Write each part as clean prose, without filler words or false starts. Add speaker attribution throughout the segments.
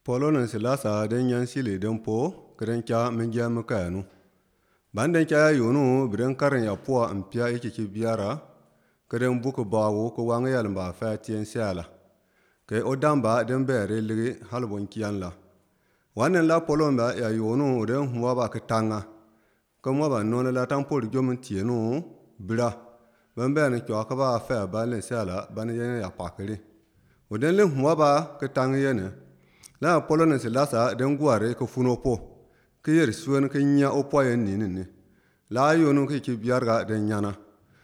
Speaker 1: Polo nan silasa den yan sile den po kren kya mengia mekanu. Banden kya yonu bren karen ya poa mpia iki biara kren buku bawo ko wanga yalba fa tien siala. Ke odamba den bere ligi halbon kian la. Wanen la polo mba ya yonu den huwa ba ketanga. Kamo ba nona la tampol jomun tienu bra. Bambe ne kwa ka ba fa ba len siala ban yen ya pakere. Oden le huwa ba ketanga yene. La polo ne silasa den guare ko funo po. Ke yer suwen ke nya opo yen ni. La yonu ke biarga den nyana.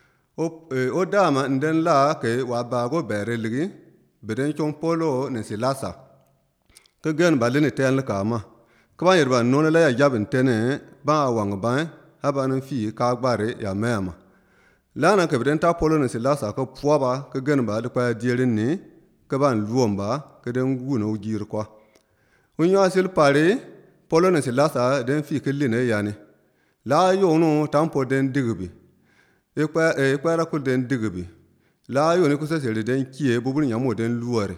Speaker 1: O dama den la ke wa ba go bere ligi beden chon polo ne silasa. Ke gen balene ten le kama. Kaba yer ba non la ya jabin tene ba wang ba haba nan fi ka gbare ya mema. La na ke beden ta polo ne silasa ko puwa ba ke gen ba de kwa dierin ni ke ban luomba ke den guno jir kwa. Unyo asil pare polo ne silasa den fi ke line yani. La yonu tampo den digbi. Ekwa ra kul den digbi. La yonu kusa sele den kie bubun nyamo den luare.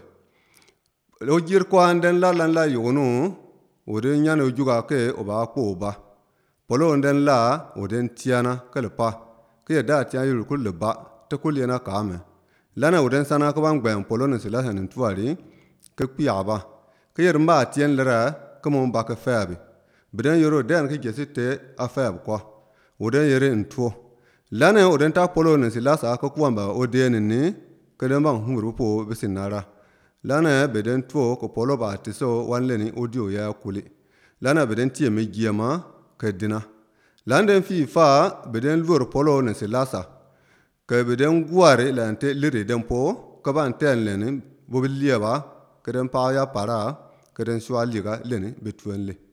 Speaker 1: O jir kwa den la yonu o den nyane ujuga ke oba ko ba. Polo den la o den tiana ke le pa. Ke da tiana yul kul le ba te kul yana kame. Lana o den sana ko ban gben polo ne silasa nin tuari ke kpiya ba. Ke yer mba tien lera kamo mba ke fabi. Biden yoro den ke jesite a fab kwa. Oden yere ntuo. Lana oden ta polo ne silasa ko kwamba oden ni ke den bang humuru po bisinara. Lana beden tuo ko polo ba tiso wanleni audio ya kuli. Lana beden tie me giema ke dina. Landen fi fa beden luor polo ne silasa. Ke beden guare lante lire den po ke ban ten leni bobilia ba ke den pa ya para ke den shwa liga leni betuen le.